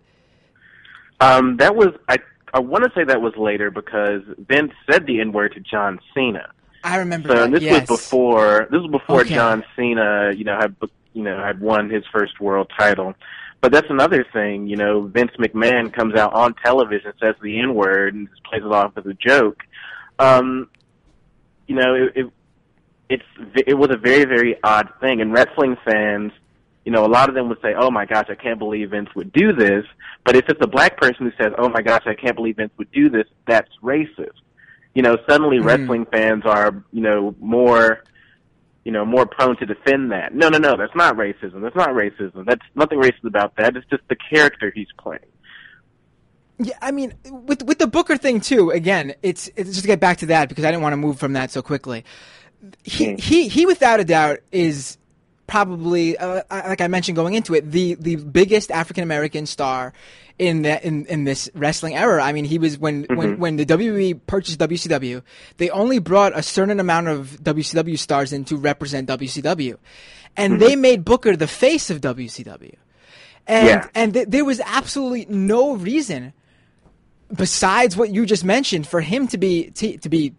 Um, that was I. I want to say that was later, because Vince said the N word to John Cena. I remember. So that, this yes. was before. This was before Okay. John Cena, you know, had you know had won his first world title. But that's another thing, you know. Vince McMahon comes out on television, says the N word, and just plays it off as a joke. Um, you know, it, it it's it was a very very odd thing, and wrestling fans, you know, a lot of them would say, "Oh my gosh, I can't believe Vince would do this." But if it's a black person who says, "Oh my gosh, I can't believe Vince would do this," that's racist. You know, suddenly mm. wrestling fans are, you know, more, you know, more prone to defend that. No, no, no, that's not racism. That's not racism. That's nothing racist about that. It's just the character he's playing. Yeah, I mean, with with the Booker thing too. Again, it's it's just to get back to that, because I didn't want to move from that so quickly. He mm. he he, without a doubt, is probably, uh, like I mentioned going into it, the the biggest African American star in that in, in this wrestling era. I mean, he was when, mm-hmm. when when the W W E purchased W C W, they only brought a certain amount of W C W stars in to represent W C W, and mm-hmm. they made Booker the face of W C W, and yeah. and th- there was absolutely no reason, besides what you just mentioned, for him to be to, to be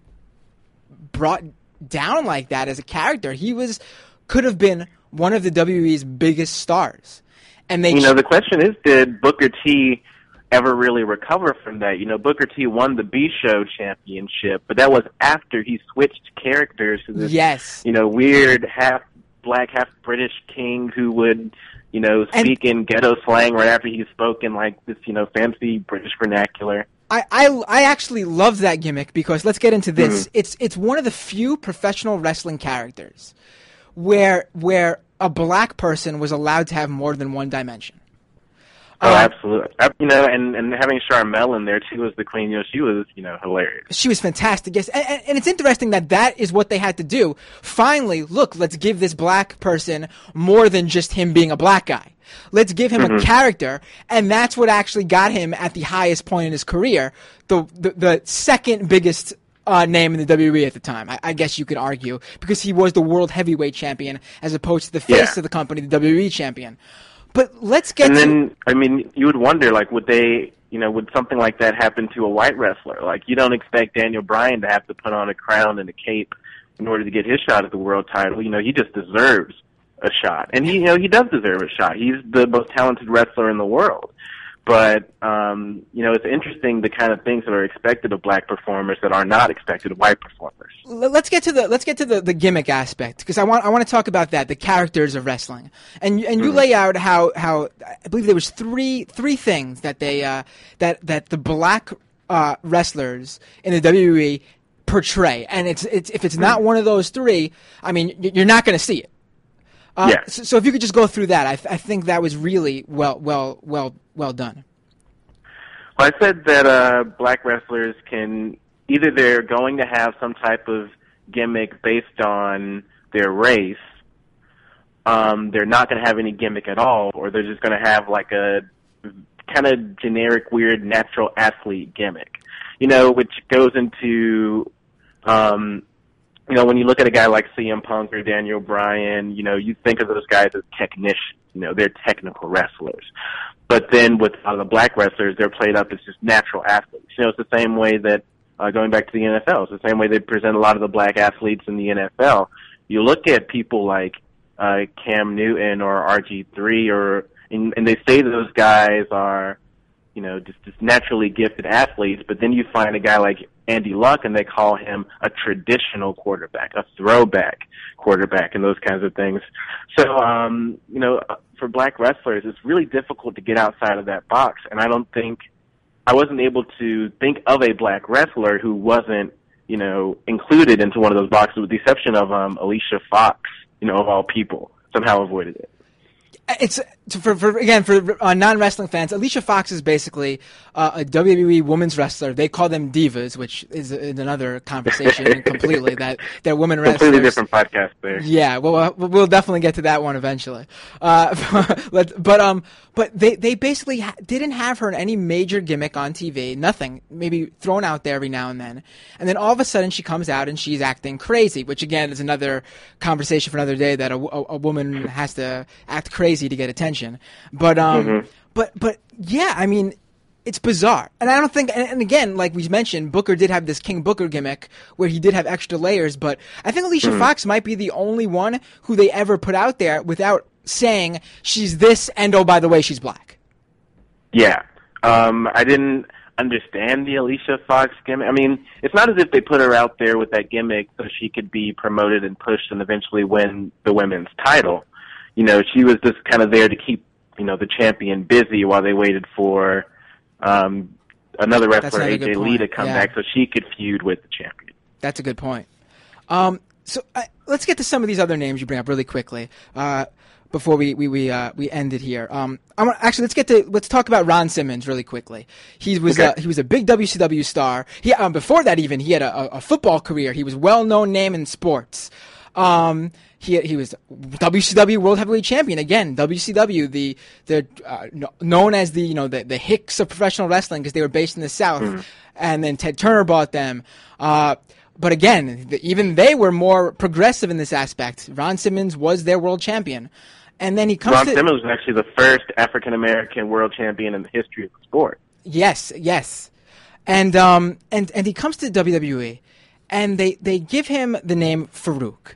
brought down like that as a character. He was could have been one of the W W E's biggest stars. And they, you know, the question is, did Booker T ever really recover from that? You know, Booker T won the B-Show championship, but that was after he switched characters to this, yes. you know, weird half black, half British king who would, you know, speak and, in ghetto slang right after he spoke in like this, you know, fancy British vernacular. I, I, I actually love that gimmick, because let's get into this. Mm-hmm. It's it's one of the few professional wrestling characters where where a black person was allowed to have more than one dimension. Oh, uh, absolutely. You know, and, and having Charmel in there, too, as the queen, you know, she was, you know, hilarious. She was fantastic, yes. And, and, and it's interesting that that is what they had to do. Finally, look, let's give this black person more than just him being a black guy. Let's give him mm-hmm. a character, and that's what actually got him at the highest point in his career, the the, the second biggest Uh, name in the W W E at the time, I, I guess you could argue, because he was the world heavyweight champion as opposed to the face yeah. of the company, the W W E champion. But let's get and to... then, I mean, you would wonder, like, would they, you know, would something like that happen to a white wrestler? Like, you don't expect Daniel Bryan to have to put on a crown and a cape in order to get his shot at the world title. You know, he just deserves a shot. And he, you know, he does deserve a shot. He's the most talented wrestler in the world. But, um, you know, it's interesting the kind of things that are expected of black performers that are not expected of white performers. Let's get to the let's get to the, the gimmick aspect, because I want I want to talk about that, the characters of wrestling, and and you mm-hmm. lay out how, how I believe there was three three things that they uh, that that the black uh, wrestlers in the W W E portray, and it's it's if it's mm-hmm. not one of those three, I mean you're not going to see it. Uh, yeah. so, so if you could just go through that, I, th- I think that was really well well well well done. Well, I said that uh, black wrestlers can either they're going to have some type of gimmick based on their race, um, they're not going to have any gimmick at all, or they're just going to have like a kind of generic, weird, natural athlete gimmick, you know, which goes into, um, you know, when you look at a guy like C M Punk or Daniel Bryan, you know, you think of those guys as technicians, you know, they're technical wrestlers. But then with uh, the black wrestlers, they're played up as just natural athletes. You know, it's the same way that, uh, going back to the N F L, it's the same way they present a lot of the black athletes in the N F L. You look at people like uh, Cam Newton or R G three, or and, and they say those guys are, you know, just, just naturally gifted athletes, but then you find a guy like Andy Luck and they call him a traditional quarterback, a throwback quarterback, and those kinds of things. So, um, you know, for black wrestlers, it's really difficult to get outside of that box, and I don't think, I wasn't able to think of a black wrestler who wasn't, you know, included into one of those boxes, with the exception of um, Alicia Fox, you know, of all people, somehow avoided it. It's for, for again for uh, non-wrestling fans. Alicia Fox is basically uh, a W W E women's wrestler. They call them divas, which is, is another conversation completely. That that women wrestlers. Completely different podcast there. Yeah, well, uh, we'll definitely get to that one eventually. Uh, but, but um, but they they basically ha- didn't have her in any major gimmick on T V. Nothing, maybe thrown out there every now and then. And then all of a sudden she comes out and she's acting crazy, which again is another conversation for another day. That a, a, a woman has to act crazy to get attention. But um mm-hmm. but but yeah, I mean, it's bizarre. And I don't think and, and again, like we mentioned, Booker did have this King Booker gimmick where he did have extra layers, but I think Alicia mm-hmm. Fox might be the only one who they ever put out there without saying she's this and oh by the way she's black. Yeah. Um I didn't understand the Alicia Fox gimmick. I mean, it's not as if they put her out there with that gimmick so she could be promoted and pushed and eventually win the women's title. You know, she was just kind of there to keep, you know, the champion busy while they waited for um, another wrestler, A J Lee, to come yeah. back so she could feud with the champion. That's a good point. Um, so uh, let's get to some of these other names you bring up really quickly uh, before we we we, uh, we end it here. Um, I'm, actually, let's get to let's talk about Ron Simmons really quickly. He was okay. a, he was a big W C W star. He um, before that even he had a, a football career. He was a well-known name in sports. Um, He he was W C W World Heavyweight Champion again. W C W, the the uh, known as the you know the, the Hicks of professional wrestling because they were based in the South, mm-hmm. and then Ted Turner bought them. Uh, but again, the, even they were more progressive in this aspect. Ron Simmons was their world champion, and then he comes. Ron to, Simmons was actually the first African American world champion in the history of the sport. Yes, yes, and um and and he comes to W W E, and they they give him the name Farouk.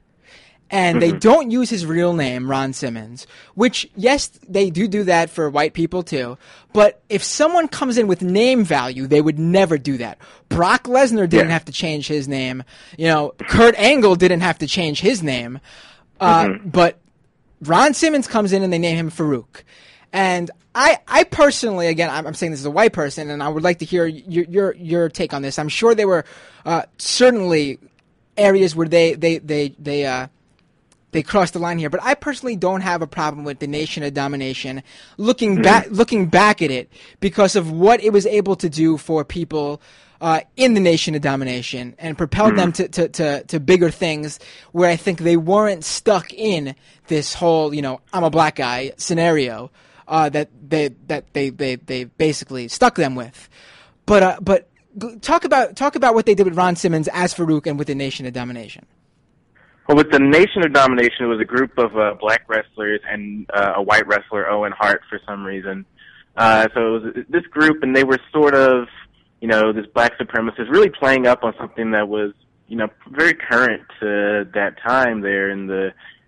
And they don't use his real name, Ron Simmons, which, yes, they do do that for white people too. But if someone comes in with name value, they would never do that. Brock Lesnar didn't yeah. have to change his name. You know, Kurt Angle didn't have to change his name. Uh, mm-hmm. But Ron Simmons comes in and they name him Farouk. And I, I personally, again, I'm, I'm saying this as a white person, and I would like to hear your your, your take on this. I'm sure there were uh, certainly areas where they they they they uh, They crossed the line here, but I personally don't have a problem with the Nation of Domination looking Mm-hmm. back, looking back at it because of what it was able to do for people uh, in the Nation of Domination and propelled Mm-hmm. them to, to, to, to bigger things where I think they weren't stuck in this whole, you know, I'm a black guy scenario uh, that they that they, they, they basically stuck them with. But uh, but talk about talk about what they did with Ron Simmons as Farouk and with the Nation of Domination. Well, with the Nation of Domination, it was a group of uh, black wrestlers and uh, a white wrestler, Owen Hart, for some reason. Uh, so it was this group, and they were sort of, you know, this black supremacist, really playing up on something that was, you know, very current to that time there in the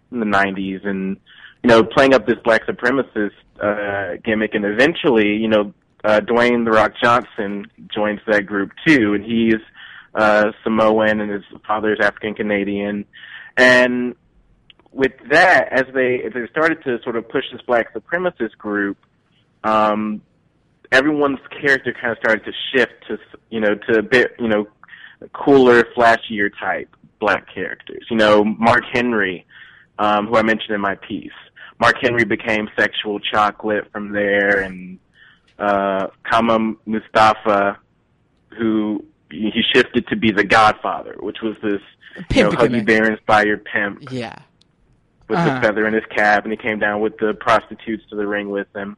in the nineties, and you know, playing up this black supremacist uh, gimmick, and eventually, you know, uh, Dwayne The Rock Johnson joins that group too, and he's uh, Samoan, and his father is African Canadian, and with that, as they as they started to sort of push this black supremacist group, um, everyone's character kind of started to shift to, you know, to a bit, you know, cooler, flashier type black characters. You know, Mark Henry, um, who I mentioned in my piece. Mark Henry became Sexual Chocolate from there, and uh, Kama Mustafa, who he shifted to be the Godfather, which was this, you know, Huggy Bear inspired pimp. Yeah. With Uh-huh. the feather in his cap, and he came down with the prostitutes to the ring with him.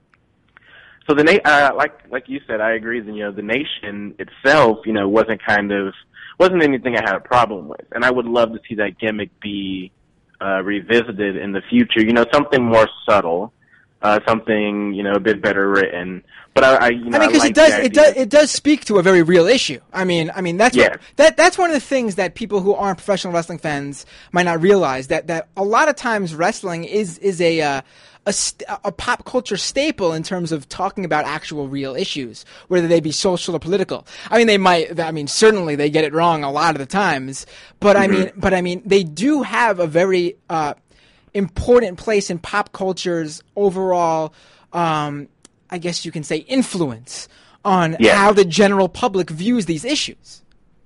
So the na- uh, like like you said, I agree that, you know, the nation itself, you know, wasn't kind of wasn't anything I had a problem with, and I would love to see that gimmick be uh, revisited in the future. You know, something more subtle, uh, something, you know, a bit better written. But I, I you know, I mean, because like it does, the it idea. does, it does speak to a very real issue. I mean, I mean that's Yeah. what, that that's one of the things that people who aren't professional wrestling fans might not realize, that that a lot of times wrestling is is a uh, a, st- a pop culture staple in terms of talking about actual real issues, whether they be social or political. I mean, they might. I mean, certainly they get it wrong a lot of the times, but I mean, but I mean, they do have a very uh, important place in pop culture's overall. Um, I guess you can say influence on Yeah. how the general public views these issues.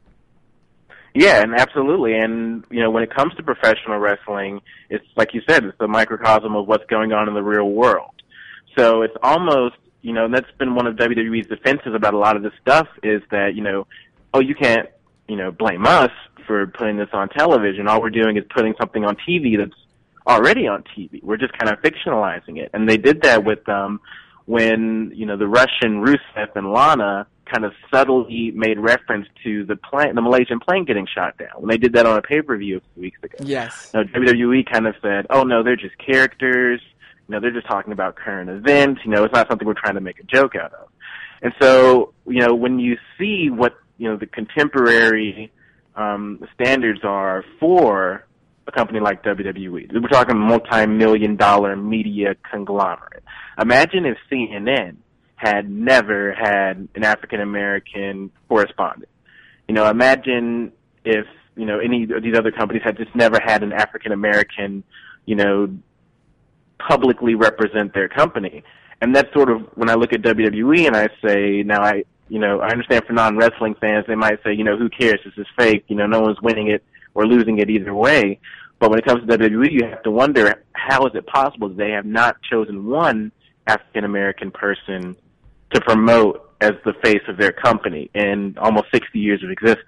Yeah, and absolutely. And, you know, when it comes to professional wrestling, it's like you said, it's the microcosm of what's going on in the real world. So it's almost, you know, and that's been one of W W E's defenses about a lot of this stuff, is that, you know, oh, you can't, you know, blame us for putting this on television. All we're doing is putting something on T V that's already on T V. We're just kind of fictionalizing it. And they did that with, um, when, you know, the Russian Rusev and Lana kind of subtly made reference to the plane, the Malaysian plane getting shot down. When they did that on a pay-per-view a few weeks ago. Yes. You know, W W E kind of said, oh, no, they're just characters. You know, they're just talking about current events. You know, it's not something we're trying to make a joke out of. And so, you know, when you see what, you know, the contemporary um, standards are for a company like W W E, we're talking multi-million dollar media conglomerate. Imagine if C N N had never had an African-American correspondent. You know, imagine if, you know, any of these other companies had just never had an African-American, you know, publicly represent their company. And that's sort of when I look at W W E and I say, now I, you know, I understand for non-wrestling fans, they might say, you know, who cares? This is fake. You know, no one's winning it or losing it either way. But when it comes to W W E, you have to wonder, how is it possible that they have not chosen one African-American person to promote as the face of their company in almost sixty years of existence?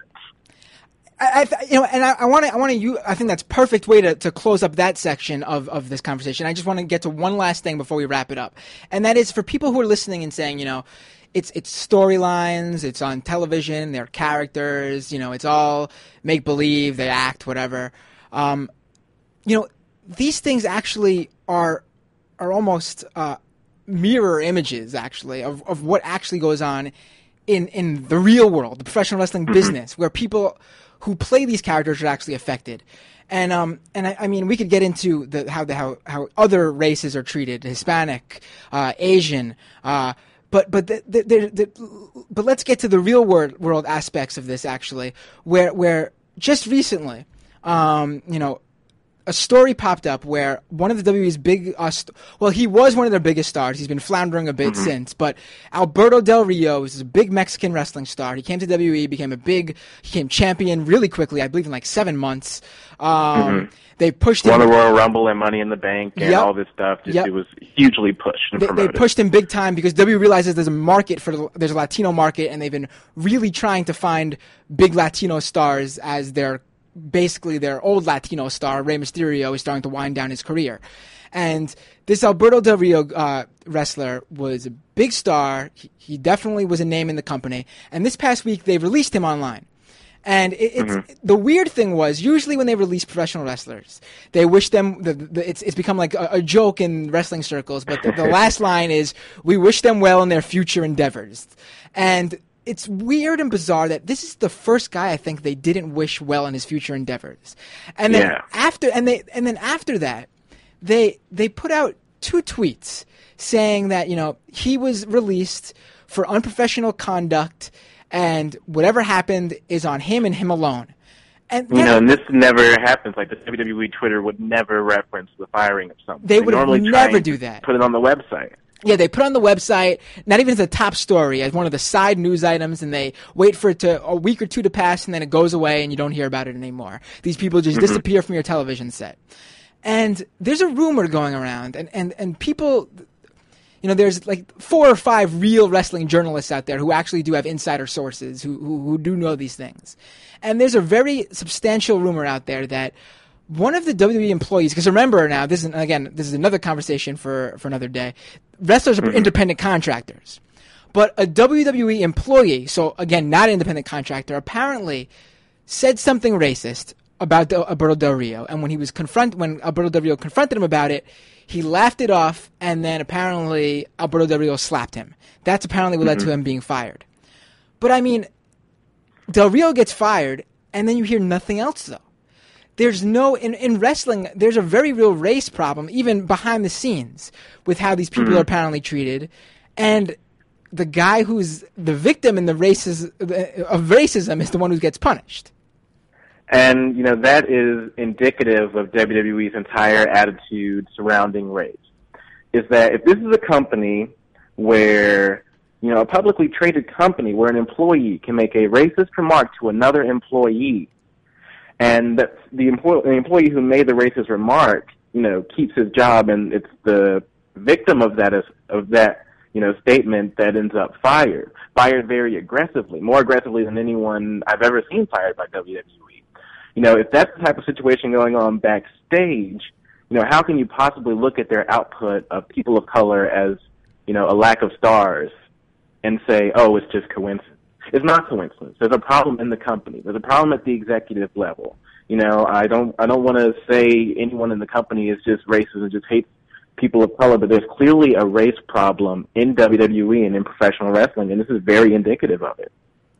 I, I you know, and I want to, I want to, you, I think that's perfect way to, to close up that section of, of this conversation. I just want to get to one last thing before we wrap it up, and that is for people who are listening and saying, you know, it's it's storylines, it's on television, they're characters, you know, it's all make believe, they act, whatever. Um, you know, these things actually are are almost uh, mirror images, actually, of, of what actually goes on in in the real world, the professional wrestling business, where people who play these characters are actually affected. And um and I, I mean, we could get into the how the how, how other races are treated, Hispanic, uh, Asian, uh, but but the, the, the, the, but let's get to the real world world aspects of this, actually, where where just recently, um, you know, a story popped up where one of the W W E's big, uh, st- well, he was one of their biggest stars. He's been floundering a bit Mm-hmm. since, but Alberto Del Rio is a big Mexican wrestling star. He came to W W E, became a big, he became champion really quickly, I believe in like seven months. Um, Mhm. They pushed Won him. the Royal Rumble and Money in the Bank and Yep. all this stuff. Just, Yep. It was hugely pushed and They, they promoted. pushed him big time because W W E realizes there's a market for the, there's a Latino market, and they've been really trying to find big Latino stars as their basically their old Latino star. Rey Mysterio is starting to wind down his career, and this Alberto Del Rio uh, wrestler was a big star. He, he definitely was a name in the company, and this past week they released him online. And it, it's Mhm. the weird thing was, usually when they release professional wrestlers, they wish them. The, the, it's it's become like a, a joke in wrestling circles. But the, the last line is, "We wish them well in their future endeavors." And it's weird and bizarre that this is the first guy I think they didn't wish well in his future endeavors. And then Yeah. after and they and then after that, they they put out two tweets saying that, you know, he was released for unprofessional conduct and whatever happened is on him and him alone. And You know, and this never happens. Like the W W E Twitter would never reference the firing of someone. They would normally never try and do that. Put it on the website. Yeah, they put it on the website, not even as a top story, as one of the side news items, and they wait for it to a week or two to pass, and then it goes away, and you don't hear about it anymore. These people just Mhm. disappear from your television set. And there's a rumor going around, and, and, and people, you know, there's like four or five real wrestling journalists out there who actually do have insider sources, who, who, who do know these things. And there's a very substantial rumor out there that one of the W W E employees, because remember now, this is, again, this is another conversation for, for another day. Wrestlers are Mhm. independent contractors. But a W W E employee, so again, not an independent contractor, apparently said something racist about Del- Alberto Del Rio. And when he was confront, when Alberto Del Rio confronted him about it, he laughed it off, and then apparently Alberto Del Rio slapped him. That's apparently what led to Mhm. him being fired. But I mean, Del Rio gets fired, and then you hear nothing else, though. There's no, in, in wrestling, there's a very real race problem, even behind the scenes, with how these people Mhm. are apparently treated. And the guy who's the victim in the races of racism is the one who gets punished. And, you know, that is indicative of W W E's entire attitude surrounding race. Is that if this is a company where, you know, a publicly traded company where an employee can make a racist remark to another employee, and that the, employ- the employee who made the racist remark, you know, keeps his job, and it's the victim of that, is, of that, you know, statement that ends up fired. Fired very aggressively, more aggressively than anyone I've ever seen fired by W W E. You know, if that's the type of situation going on backstage, you know, how can you possibly look at their output of people of color as, you know, a lack of stars and say, oh, it's just coincidence? It's not coincidence. There's a problem in the company. There's a problem at the executive level. You know, I don't, I don't want to say anyone in the company is just racist and just hates people of color, but there's clearly a race problem in W W E and in professional wrestling, and this is very indicative of it.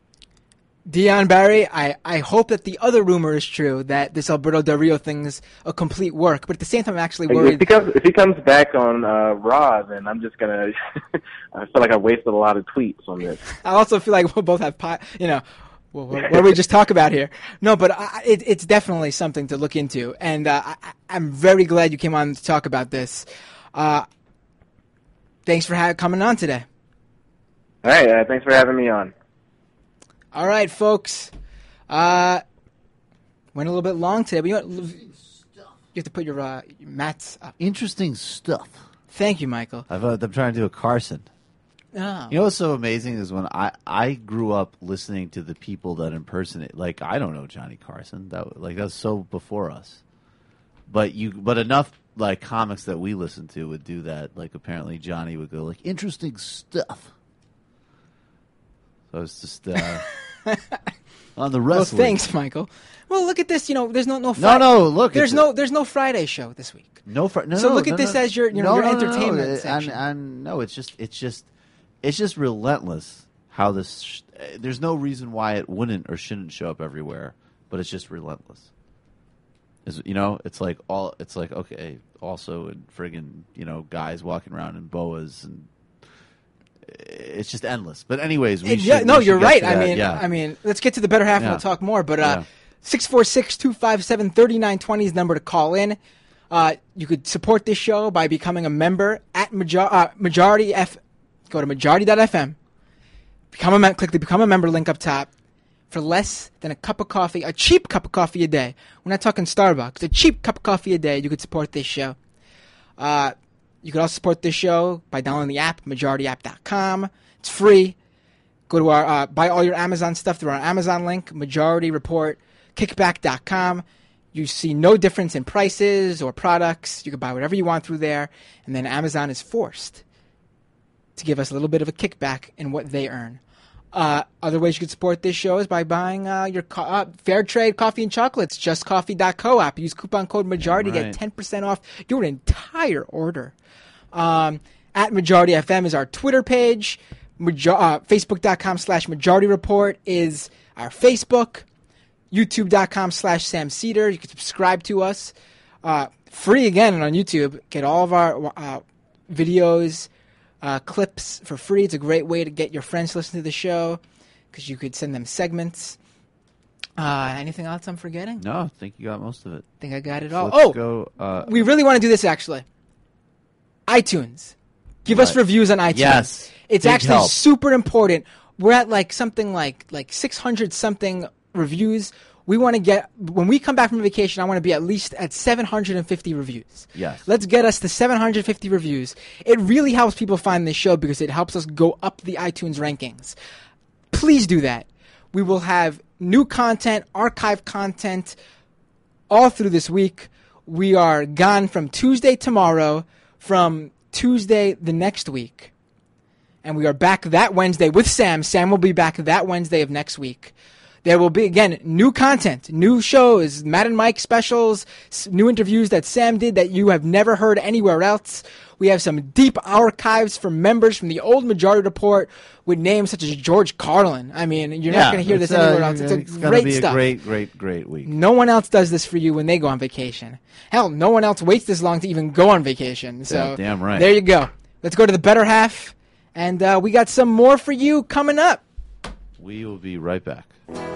Dion Barry, I, I hope that the other rumor is true, that this Alberto Del Rio thing is a complete work. But at the same time, I'm actually If worried. he comes, if he comes back on uh, Raw, then I'm just gonna. I feel like I wasted a lot of tweets on this. I also feel like we'll both have, pi- you know, what, what, what do we just talk about here? No, but I, it, it's definitely something to look into. And uh, I, I'm very glad you came on to talk about this. Uh, thanks for ha- coming on today. All right, uh, thanks for having me on. All right, folks. Uh, went a little bit long today, but you, know, what? You have to put your, uh, your mats up. Interesting stuff. Thank you, Michael. I've, uh, I'm trying to do a Carson. Oh. You know what's so amazing is when I, I grew up listening to the people that impersonate. Like, I don't know Johnny Carson. That like that's so before us. But you but enough like comics that we listened to would do that. Like apparently Johnny would go like interesting stuff. So it's just uh, on the Well, wrestling. thanks, Michael. Well, look at this. You know, there's no no. No, no, look, There's it's no there's no Friday show this week. No, fr- no. So no, look at no, this no. as your you know, No, your no, no, no, entertainment no. section. And, and no, it's just it's just it's just relentless how this. Sh- there's no reason why it wouldn't or shouldn't show up everywhere, but it's just relentless. Is you know, it's like all. It's like okay, also and friggin' you know guys walking around in boas and. It's just endless. But anyways, we And should, yeah, no, we should you're get right. to I that. mean, yeah. I mean, let's get to the better half and Yeah. we'll talk more. But uh, Yeah. six four six, two five seven, three nine two zero is the number to call in. Uh, you could support this show by becoming a member at Major- uh, Majority F. Go to majority dot f m. Become a mem- click the Become a Member link up top. For less than a cup of coffee, a cheap cup of coffee a day. We're not talking Starbucks. A cheap cup of coffee a day. You could support this show. Uh, you could also support this show by downloading the app, majority app dot com. It's free. Go to our, uh, buy all your Amazon stuff through our Amazon link, majority report kickback dot com. You see no difference in prices or products. You can buy whatever you want through there. And then Amazon is forced to give us a little bit of a kickback in what they earn. Uh, other ways you can support this show is by buying uh, your co- uh, Fair Trade coffee and chocolates, just coffee dot coop. Use coupon code MAJORITY to Right. get ten percent off your entire order. Um, at Majority F M is our Twitter page. Major- uh, Facebook.com slash Majority Report is our Facebook. YouTube.com slash Sam Cedar. You can subscribe to us. Uh, free again on YouTube. Get all of our uh, videos, uh, clips for free. It's a great way to get your friends to listen to the show because you could send them segments. Uh, anything else I'm forgetting? No, I think you got most of it. I think I got it So all. let's Oh, go, uh, we really want to do this actually. iTunes. Give us Right. reviews on iTunes. Yes. It's Big actually help. super important. We're at like something like like six hundred something reviews. We want to get, when we come back from vacation, I want to be at least at seven hundred fifty reviews. Yes. Let's get us to seven hundred fifty reviews. It really helps people find this show because it helps us go up the iTunes rankings. Please do that. We will have new content, archive content all through this week. We are gone from Tuesday tomorrow, from Tuesday the next week. And we are back that Wednesday with Sam. Sam will be back that Wednesday of next week. There will be, again, new content, new shows, Matt and Mike specials, s- new interviews that Sam did that you have never heard anywhere else. We have some deep archives from members from the old Majority Report with names such as George Carlin. I mean, you're Yeah, not going to hear this it's, uh, anywhere else. It's, a it's gonna great be stuff. a great, great, great week. No one else does this for you when they go on vacation. Hell, no one else waits this long to even go on vacation. So Yeah, damn right. there you go. Let's go to the better half. And uh, we got some more for you coming up. We will be right back.